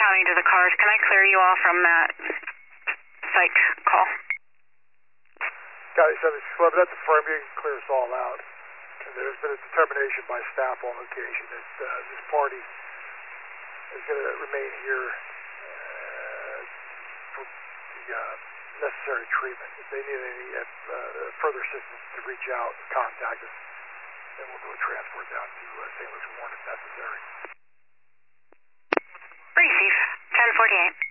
responding to the cars. Can I clear you all from that psych call? County 7611, that's affirmed. You can clear us all out. And there's been a determination by staff on location that this party is going to remain here for the necessary treatment. If they need any further assistance to reach out and contact us, then we'll do a transport down to St. Luke's Warren if necessary. Receive. 1048.